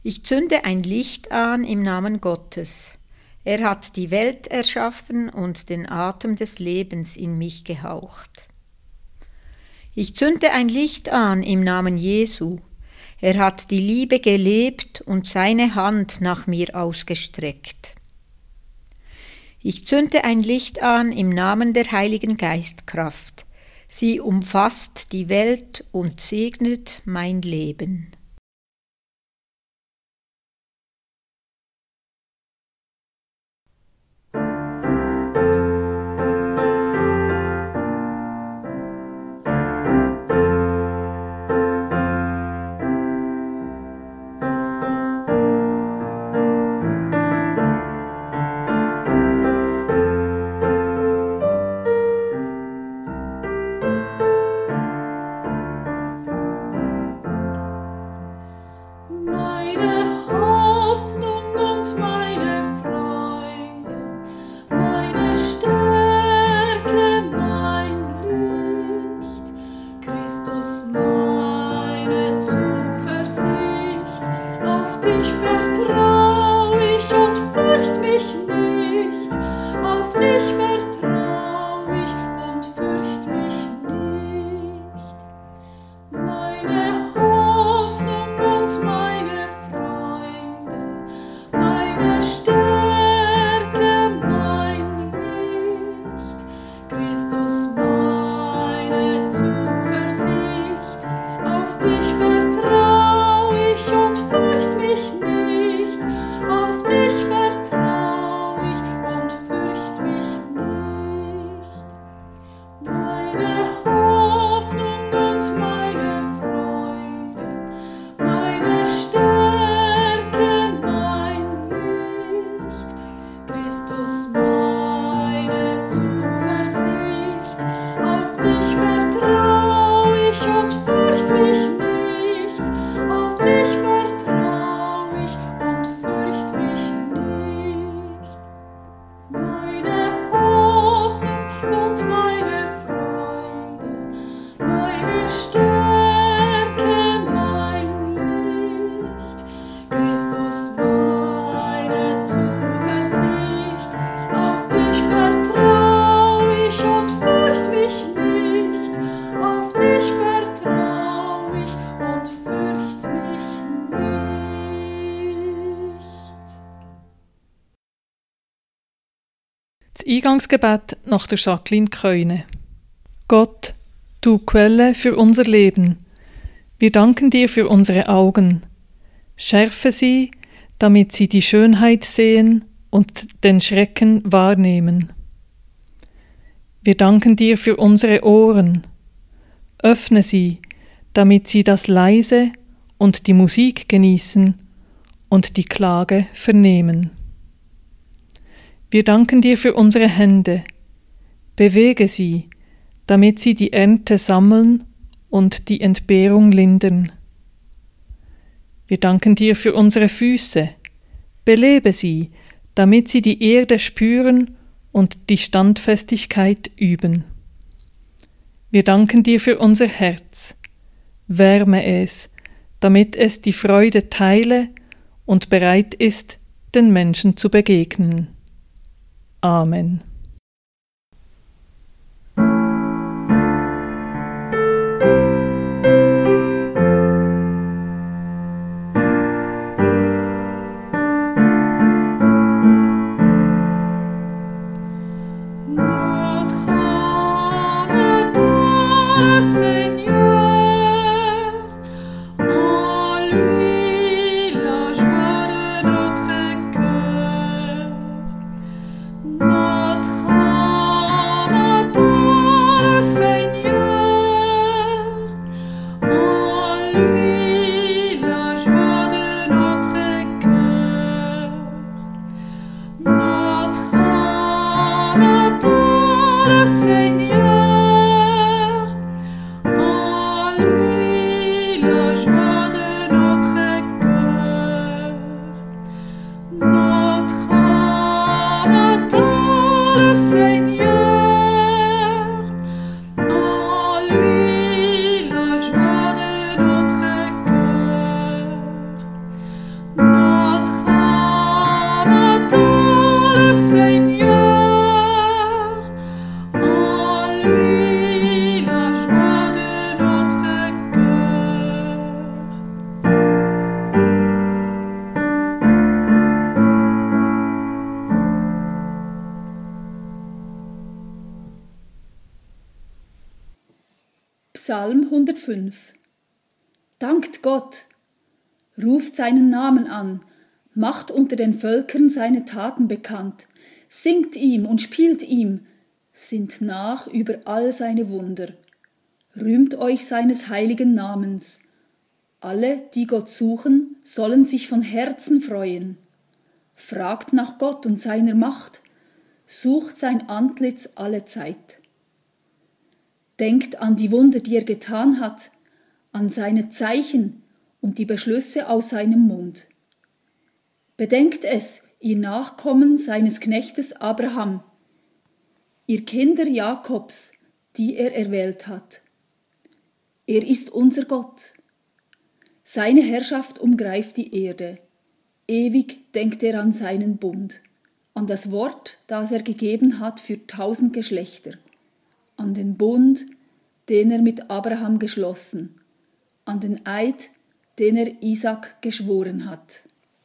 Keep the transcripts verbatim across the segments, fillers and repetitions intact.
Ich zünde ein Licht an im Namen Gottes. Er hat die Welt erschaffen und den Atem des Lebens in mich gehaucht. Ich zünde ein Licht an im Namen Jesu. Er hat die Liebe gelebt und seine Hand nach mir ausgestreckt. Ich zünde ein Licht an im Namen der Heiligen Geistkraft. Sie umfasst die Welt und segnet mein Leben. Das Eingangsgebet nach der Jacqueline Keune. Gott, du Quelle für unser Leben, wir danken dir für unsere Augen. Schärfe sie, damit sie die Schönheit sehen und den Schrecken wahrnehmen. Wir danken dir für unsere Ohren. Öffne sie, damit sie das Leise und die Musik genießen und die Klage vernehmen. Wir danken dir für unsere Hände. Bewege sie, damit sie die Ernte sammeln und die Entbehrung lindern. Wir danken dir für unsere Füße. Belebe sie, damit sie die Erde spüren und die Standfestigkeit üben. Wir danken dir für unser Herz. Wärme es, damit es die Freude teile und bereit ist, den Menschen zu begegnen. Amen. Notre Psalm hundertfünf. Dankt Gott, ruft seinen Namen an, macht unter den Völkern seine Taten bekannt, singt ihm und spielt ihm, sinnt nach über all seine Wunder. Rühmt euch seines heiligen Namens. Alle, die Gott suchen, sollen sich von Herzen freuen. Fragt nach Gott und seiner Macht, sucht sein Antlitz alle Zeit. Denkt an die Wunder, die er getan hat, an seine Zeichen und die Beschlüsse aus seinem Mund. Bedenkt es, ihr Nachkommen seines Knechtes Abraham, ihr Kinder Jakobs, die er erwählt hat. Er ist unser Gott. Seine Herrschaft umgreift die Erde. Ewig denkt er an seinen Bund, an das Wort, das er gegeben hat für tausend Geschlechter, an den Bund, den er mit Abraham geschlossen, an den Eid, den er Isaak geschworen hat.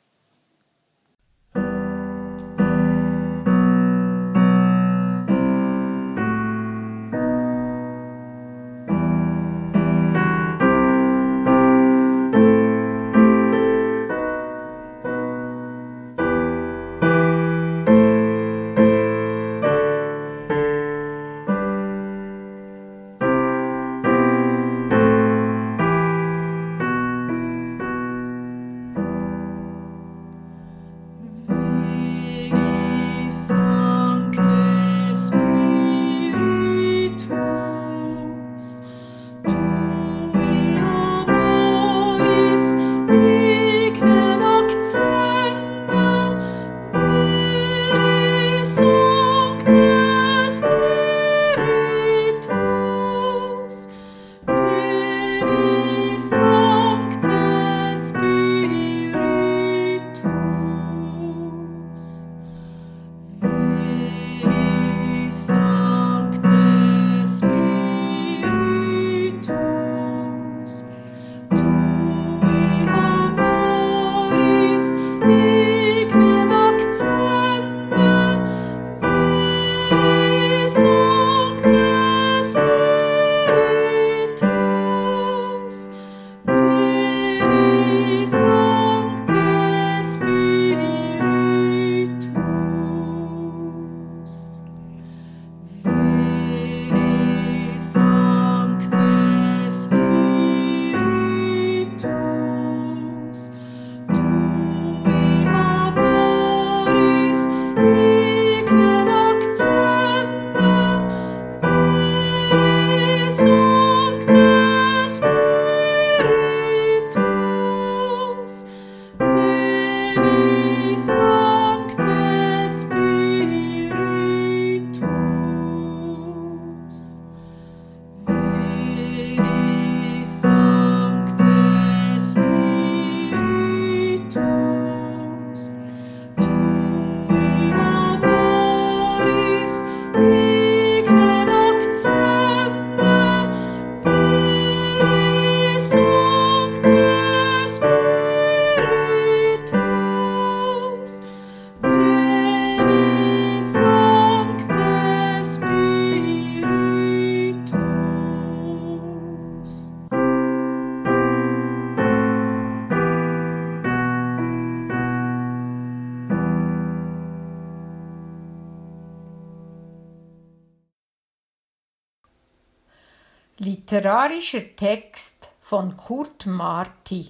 Literarischer Text von Kurt Marti.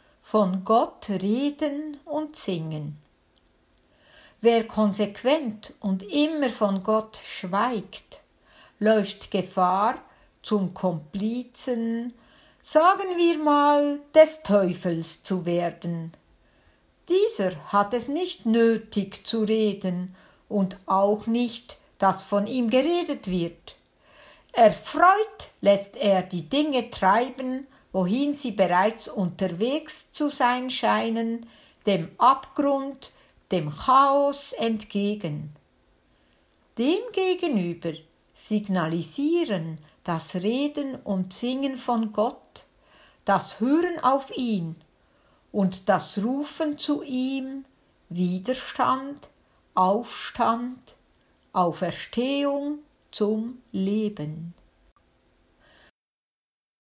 Von Gott reden und singen. Wer konsequent und immer von Gott schweigt, läuft Gefahr, zum Komplizen, sagen wir mal, des Teufels zu werden. Dieser hat es nicht nötig zu reden und auch nicht, dass von ihm geredet wird. Erfreut lässt er die Dinge treiben, wohin sie bereits unterwegs zu sein scheinen, dem Abgrund, dem Chaos entgegen. Demgegenüber signalisieren das Reden und Singen von Gott, das Hören auf ihn und das Rufen zu ihm Widerstand, Aufstand, Auferstehung zum Leben.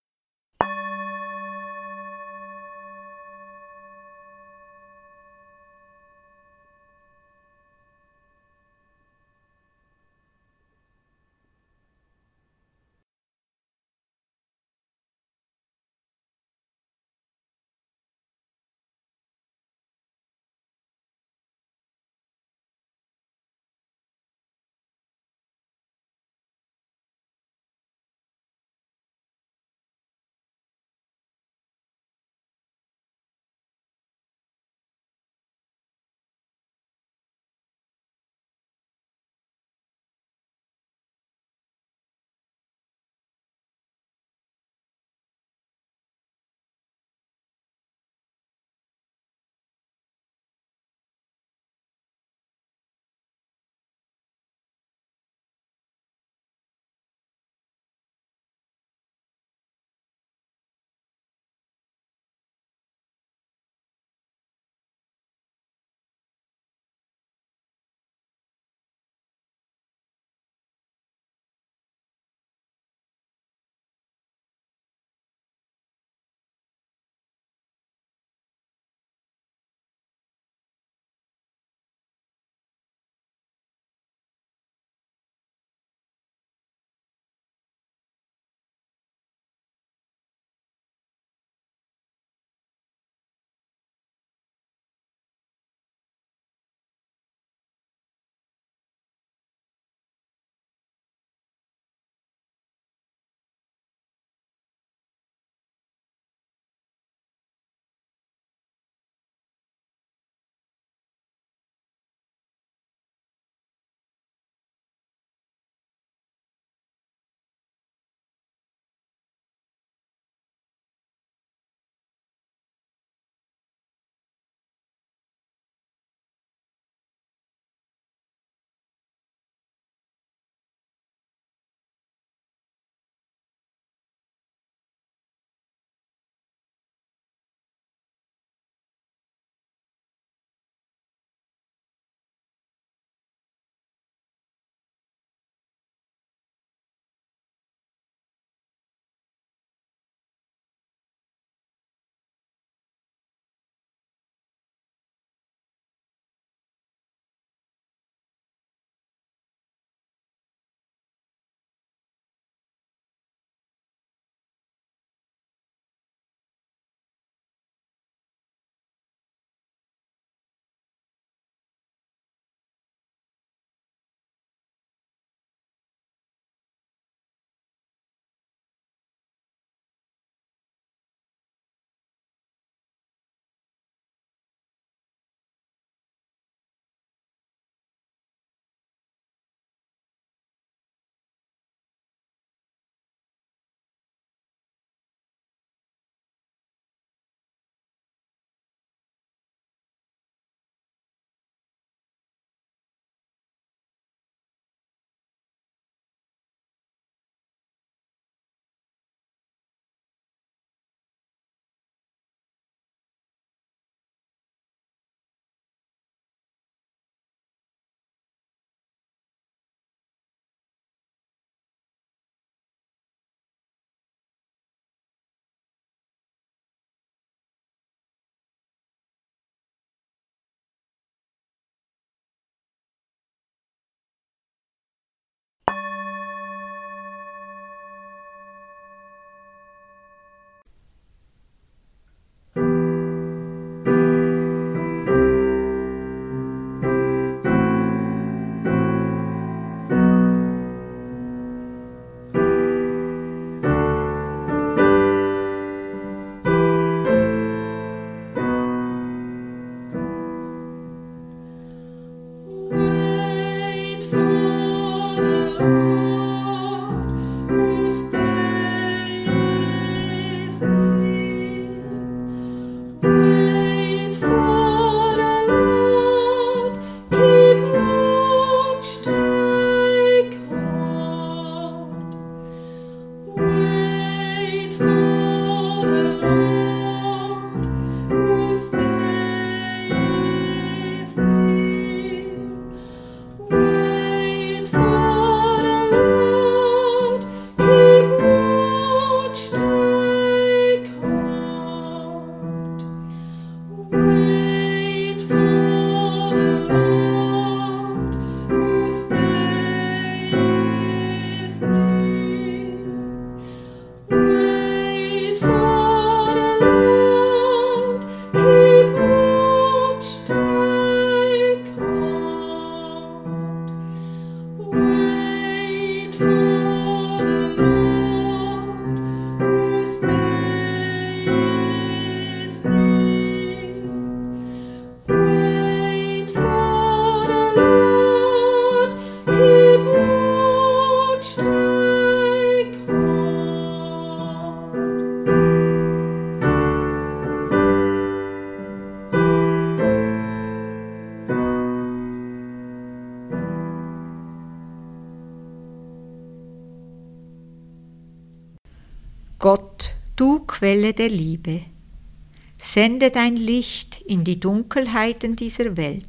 Gott, du Quelle der Liebe, sende dein Licht in die Dunkelheiten dieser Welt.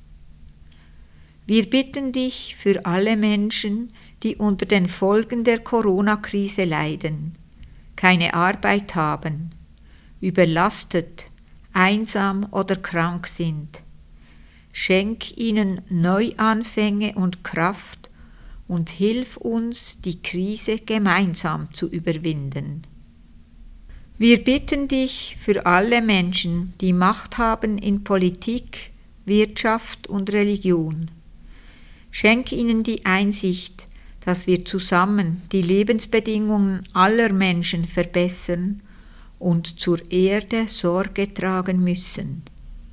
Wir bitten dich für alle Menschen, die unter den Folgen der Corona-Krise leiden, keine Arbeit haben, überlastet, einsam oder krank sind. Schenk ihnen Neuanfänge und Kraft und hilf uns, die Krise gemeinsam zu überwinden. Wir bitten dich für alle Menschen, die Macht haben in Politik, Wirtschaft und Religion. Schenk ihnen die Einsicht, dass wir zusammen die Lebensbedingungen aller Menschen verbessern und zur Erde Sorge tragen müssen.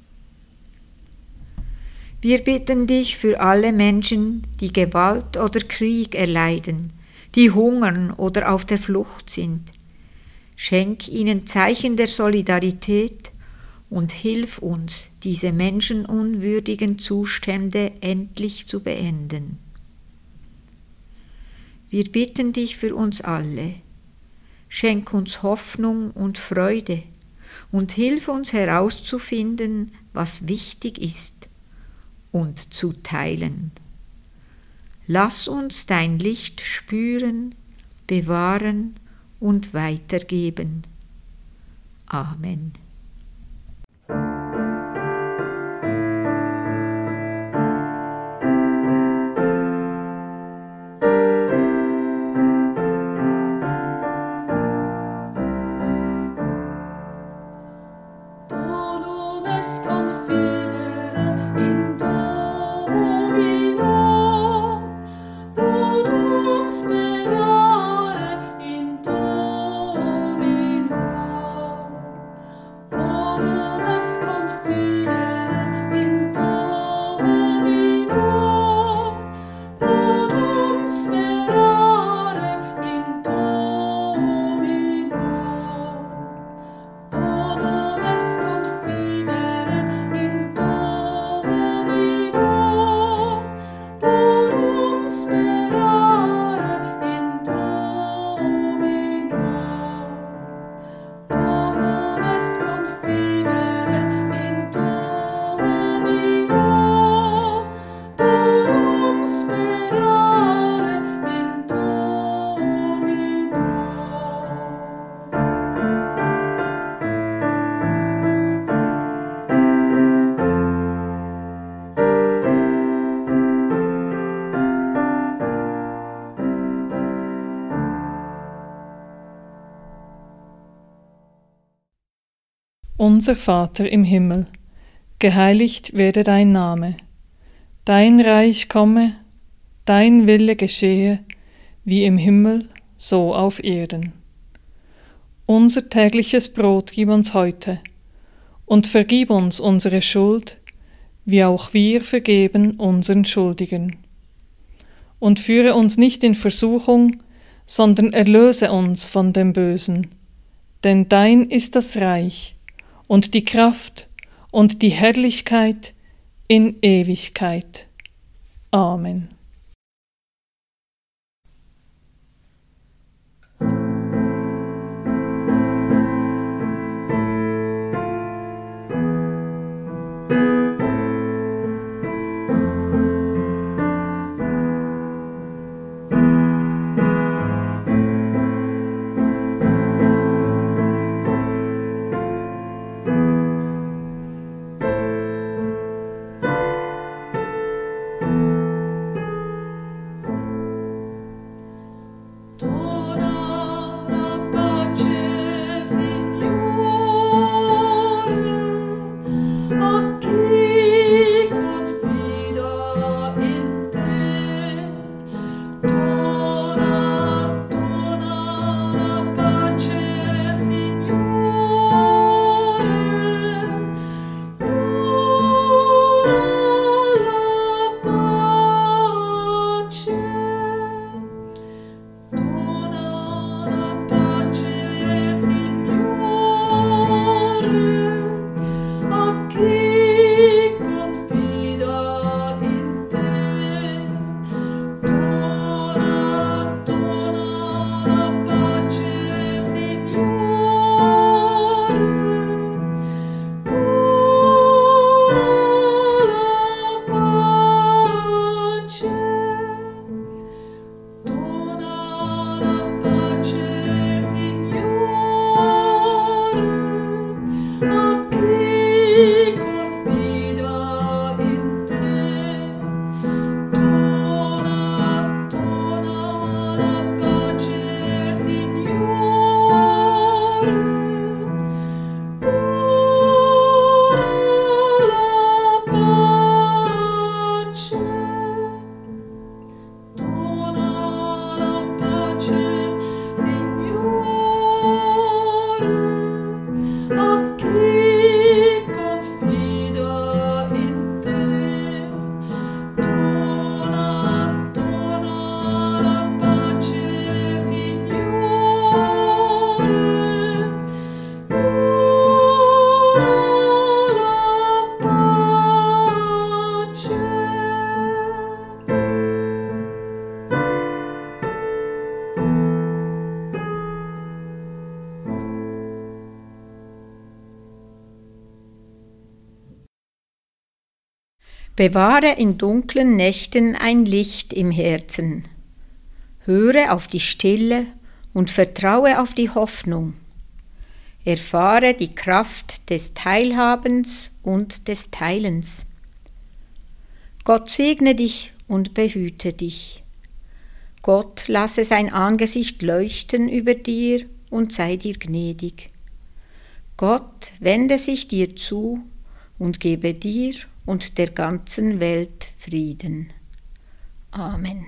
Wir bitten dich für alle Menschen, die Gewalt oder Krieg erleiden, die hungern oder auf der Flucht sind. Schenk ihnen Zeichen der Solidarität und hilf uns, diese menschenunwürdigen Zustände endlich zu beenden. Wir bitten dich für uns alle. Schenk uns Hoffnung und Freude und hilf uns herauszufinden, was wichtig ist und zu teilen. Lass uns dein Licht spüren, bewahren und weitergeben. Amen. Unser Vater im Himmel, geheiligt werde dein Name. Dein Reich komme, dein Wille geschehe, wie im Himmel, so auf Erden. Unser tägliches Brot gib uns heute und vergib uns unsere Schuld, wie auch wir vergeben unseren Schuldigen. Und führe uns nicht in Versuchung, sondern erlöse uns von dem Bösen. Denn dein ist das Reich und die Kraft und die Herrlichkeit in Ewigkeit. Amen. Chi Bewahre in dunklen Nächten ein Licht im Herzen. Höre auf die Stille und vertraue auf die Hoffnung. Erfahre die Kraft des Teilhabens und des Teilens. Gott segne dich und behüte dich. Gott lasse sein Angesicht leuchten über dir und sei dir gnädig. Gott wende sich dir zu und gebe dir und der ganzen Welt Frieden. Amen.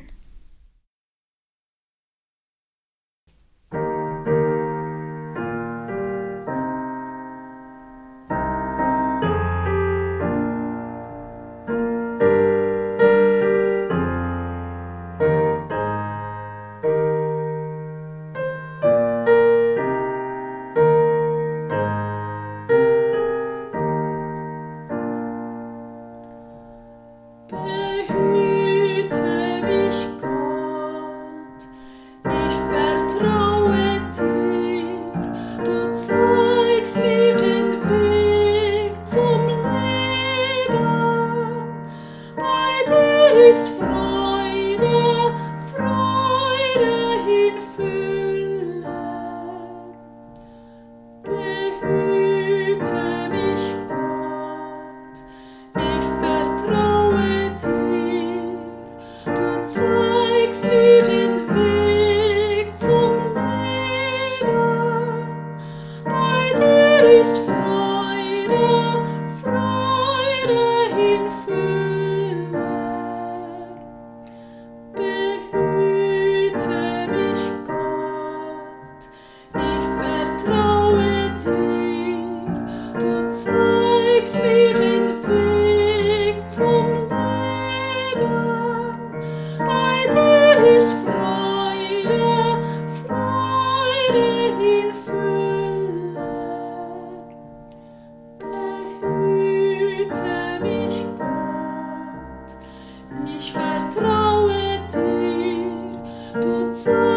Ich vertraue dir, du zeigst